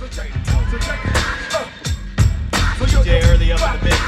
DJ Early up in the mix.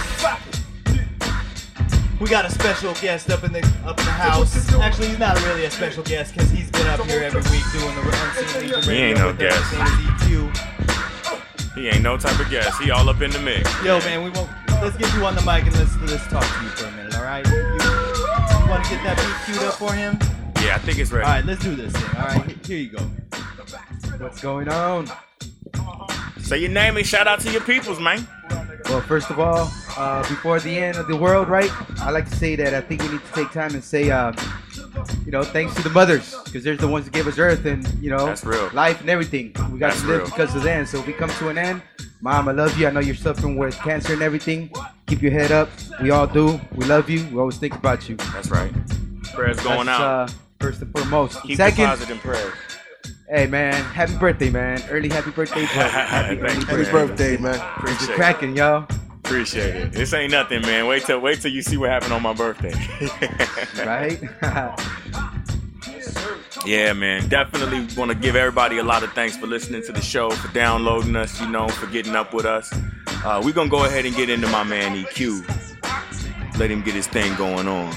We got a special guest up in the house. Actually, he's not really a special guest because he's been up here every week doing the Unseen Legion Radio. He ain't no guest. EQ. He ain't no type of guest. He all up in the mix. Yo, man, let's get you on the mic and let's talk to you for a minute, all right? You want to get that beat queued up for him? Yeah, I think it's ready. All right, let's do this thing. All right, here you go. What's going on? Say your name and shout out to your peoples, man. Well, first of all, before the end of the world, right? I like to say that I think we need to take time and say, thanks to the mothers, because they're the ones that gave us Earth and, that's real. Life and everything. We got That's to live real. because of them. So if we come to an end, Mom, I love you. I know you're suffering with cancer and everything. Keep your head up. We all do. We love you. We always think about you. That's right. Prayers going out. First and foremost. Keep Second, deposit in prayers. hey, man, happy birthday, man. Early happy birthday. Happy birthday, man. Appreciate it. cracking, y'all. Appreciate it. This ain't nothing, man. Wait till you see what happened on my birthday. Right? Yeah, man. Definitely want to give everybody a lot of thanks for listening to the show, for downloading us, for getting up with us. We're going to go ahead and get into my man EQ. Let him get his thing going on.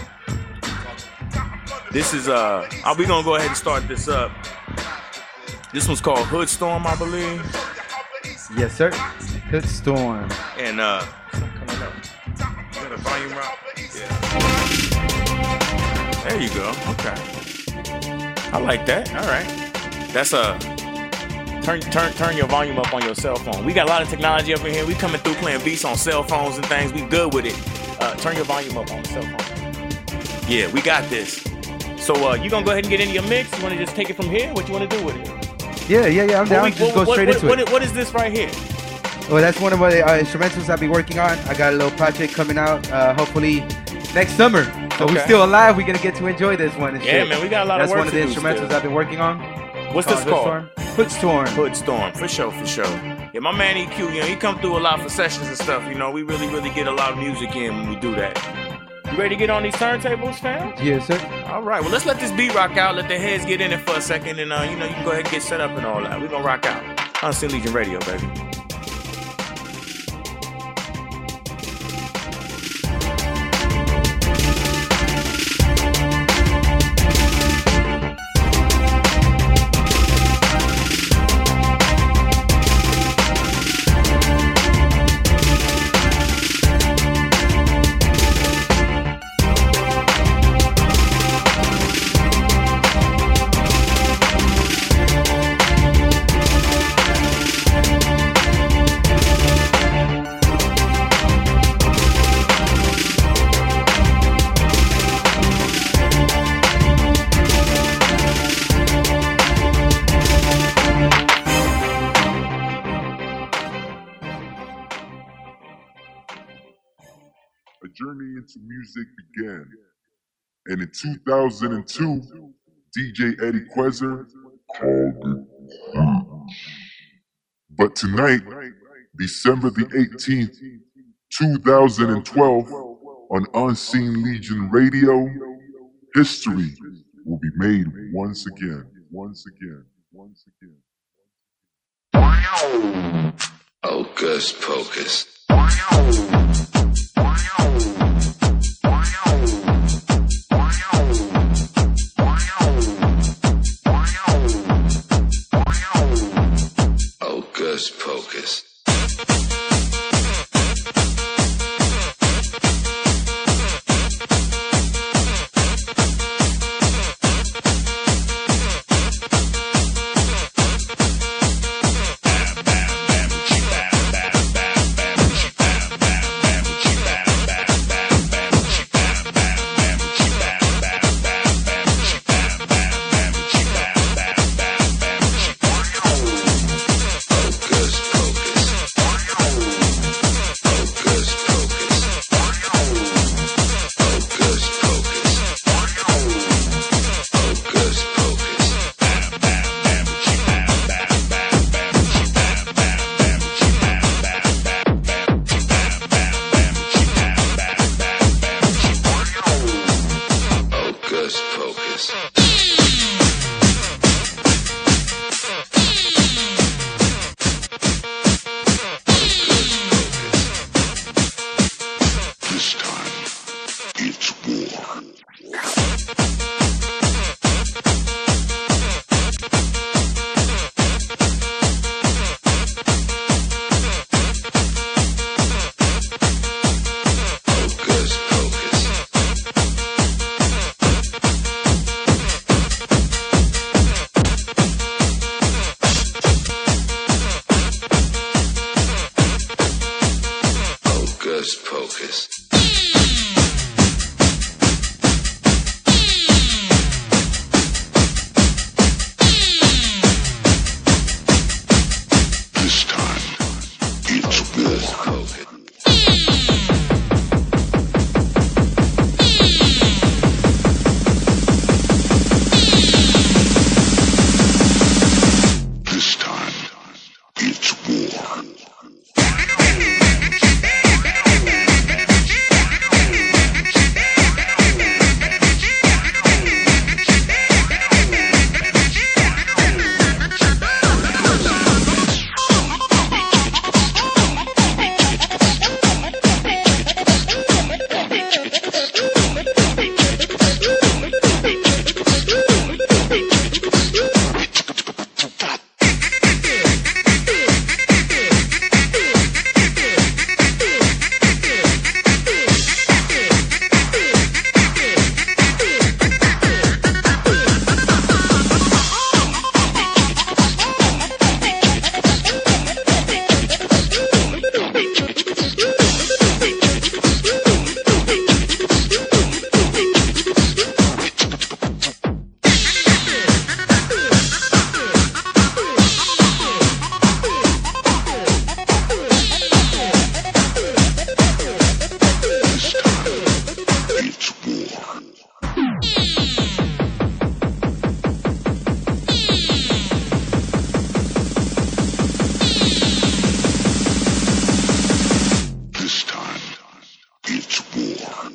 This is, we're going to go ahead and start this up. This one's called Hood Storm, I believe. Yes, sir. Hood Storm. And, coming up. You got a volume up? Yeah. There you go. Okay. I like that. All right. That's turn your volume up on your cell phone. We got a lot of technology up in here. We coming through playing beats on cell phones and things. We good with it. Turn your volume up on the cell phone. Yeah, we got this. So you gonna go ahead and get into your mix? You wanna just take it from here? What you wanna do with it? Yeah, I'm down. Just go straight into it. What is this right here? Well, that's one of my instrumentals I'll be working on. I got a little project coming out, hopefully next summer. So Okay. We're still alive. We're gonna get to enjoy this one. And Yeah, shit. man, we got a lot of That's work one of to the do instrumentals still. I've been working on. What's this called? Hood Storm. Hood Storm, for sure. Yeah, my man EQ, he come through a lot for sessions and stuff. We really get a lot of music in when we do that. You ready to get on these turntables, fam? Yes, sir. All right, well, let's let this beat rock out. Let the heads get in it for a second, and you can go ahead and get set up and all that. We're gonna rock out. Unseen Legion Radio, baby. A journey into music began. And in 2002, DJ Eddie Quezzer called it Hood. But tonight, December the 18th, 2012, on Unseen Legion Radio, history will be made once again. Hocus Pocus. Hocus Pocus. Hocus Pocus. Pocus. This time, it's war. This time, it's war. This time, it's war.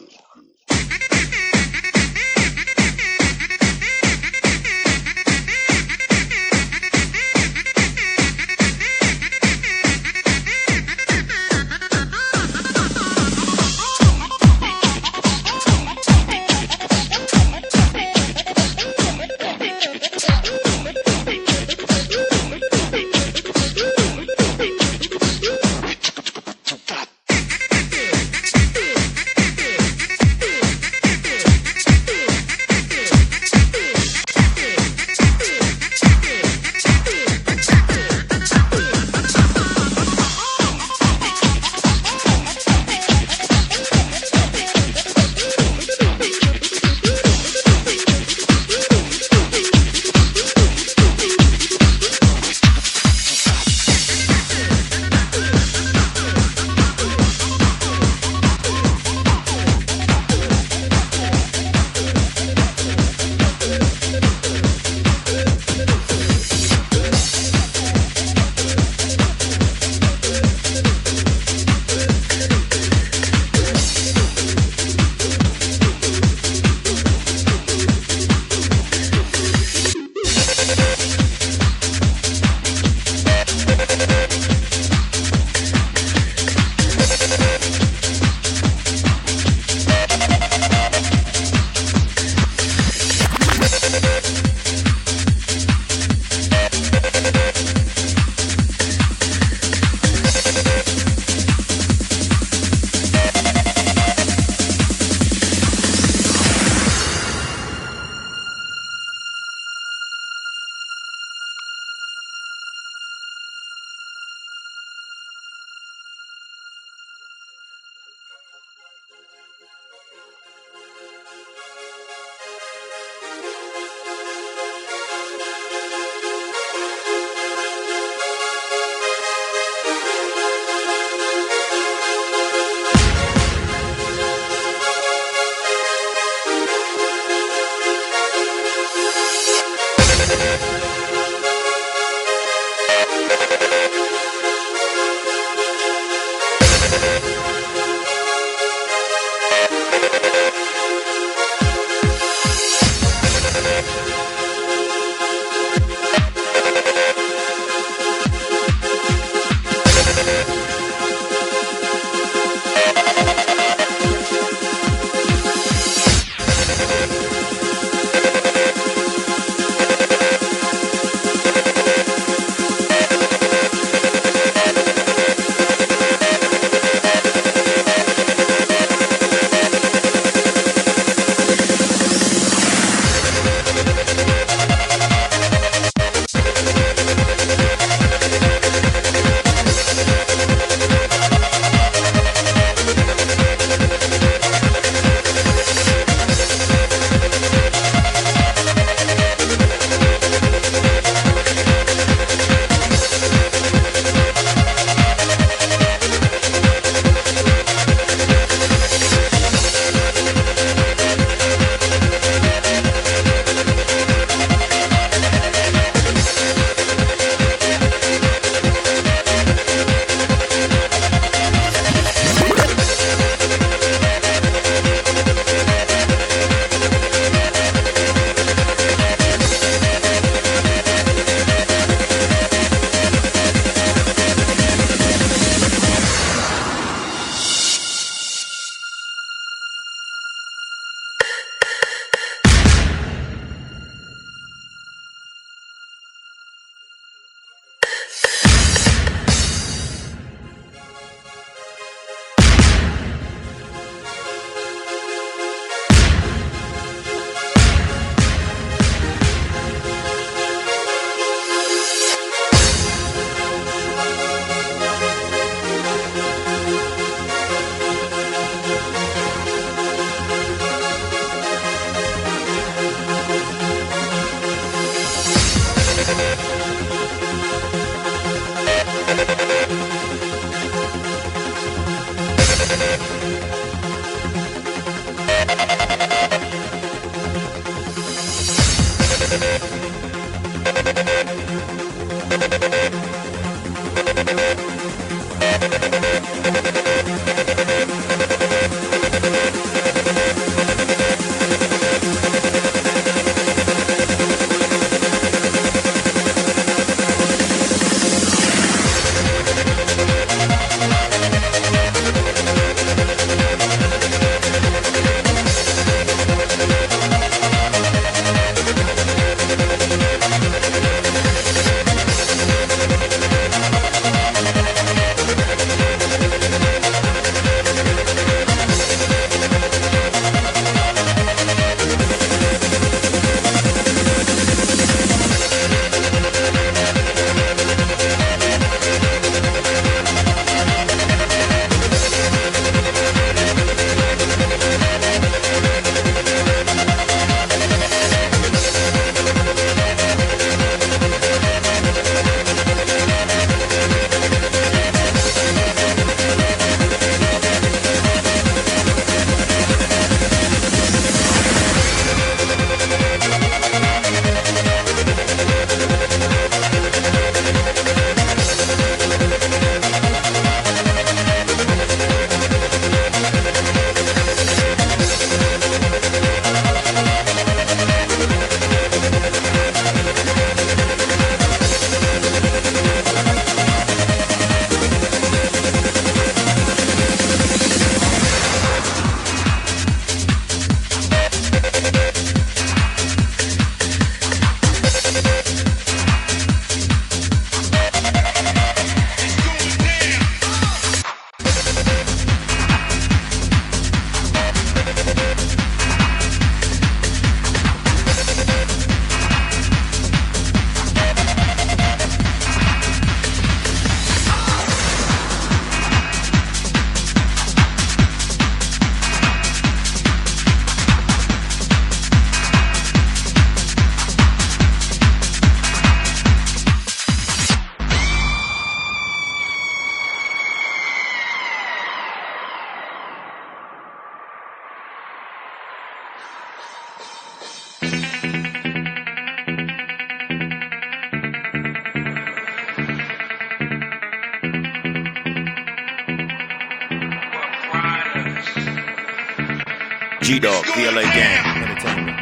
G-Dog, PLA Gang Entertainment.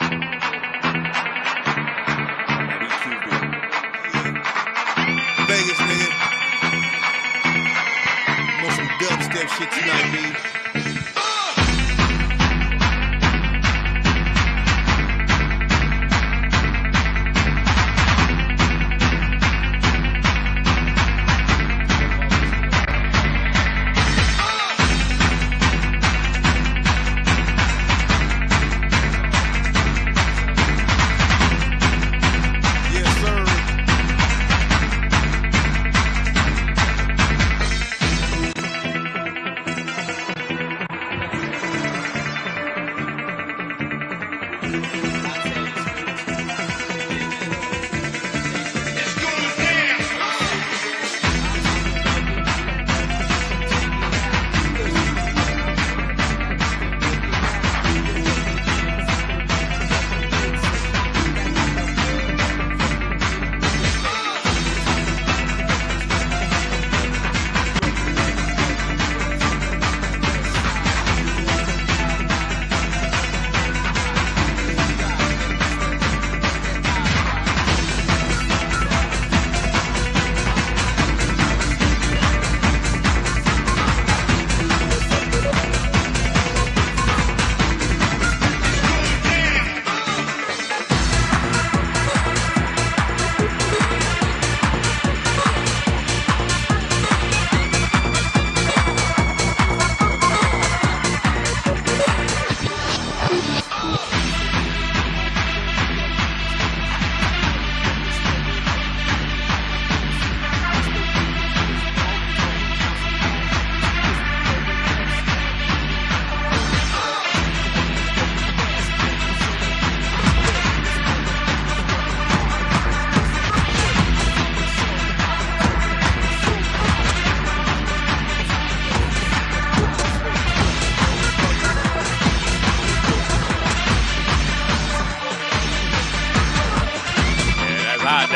Vegas, nigga. I'm on some dubstep shit tonight, B.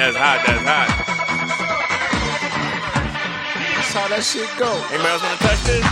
That's hot. That's hot. That's how that shit go. Anybody else want to touch this?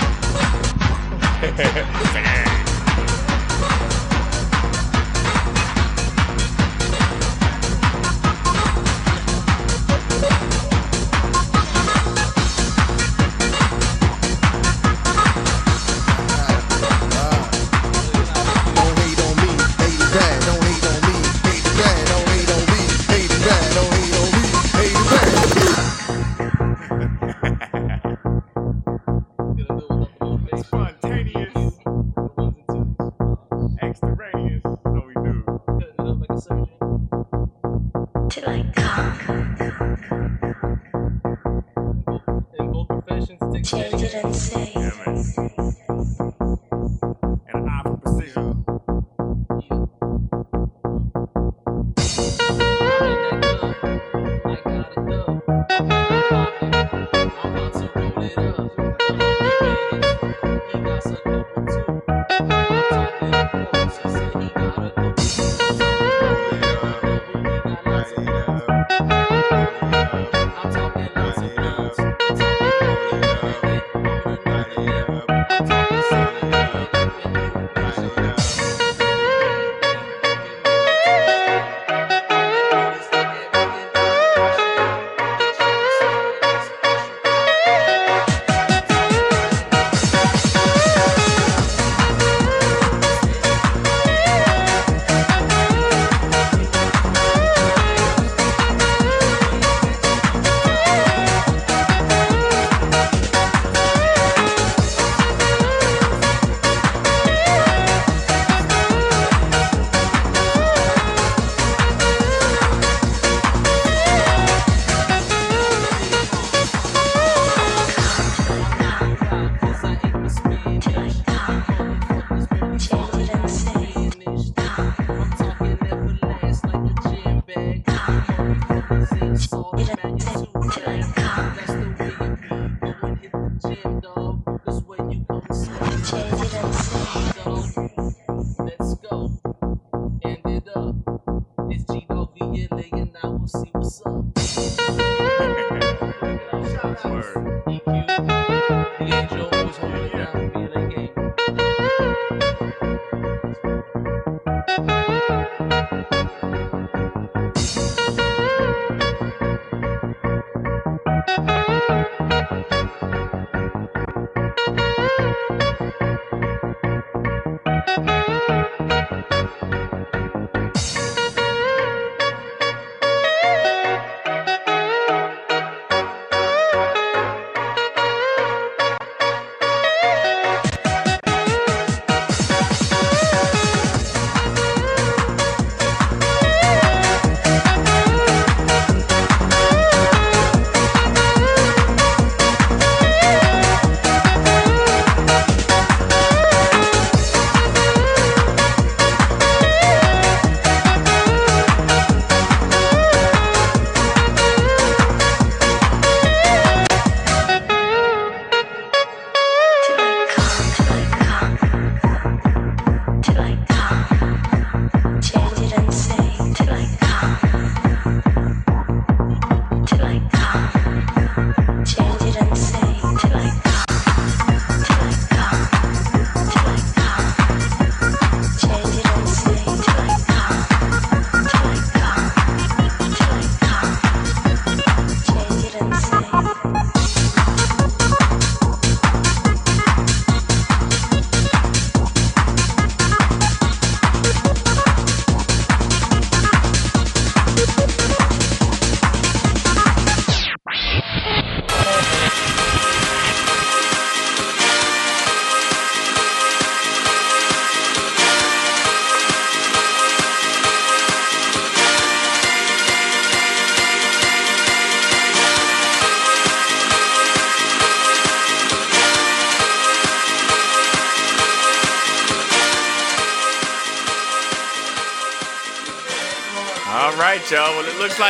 right, y'all. Well, it looks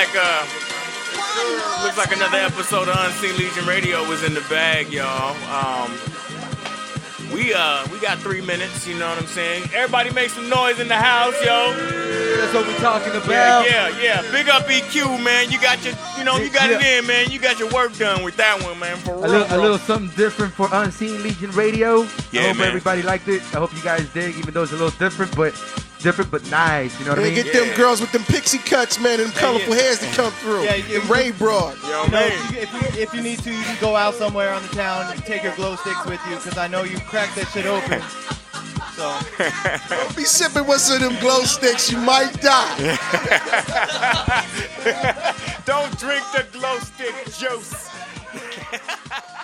like another episode of Unseen Legion Radio was in the bag, y'all. We got 3 minutes, you know what I'm saying? Everybody make some noise in the house, yo. That's what we're talking about. Yeah. Big up EQ, man. You got your, you got it in, man. You got your work done with that one, man. For real, A little something different for Unseen Legion Radio. Yeah, I hope man. everybody liked it. I hope you guys dig, even though it's a little different, but nice. You know what I mean? Get them girls with them pixie cuts, man, and them colorful hairs that come through. Yeah, And Ray Broad. Yo, You know, man. if you need to, you can go out somewhere on the town and take your glow sticks with you, because I know you cracked that shit open. So Don't be sipping what's in them glow sticks. You might die. Don't drink the glow stick juice.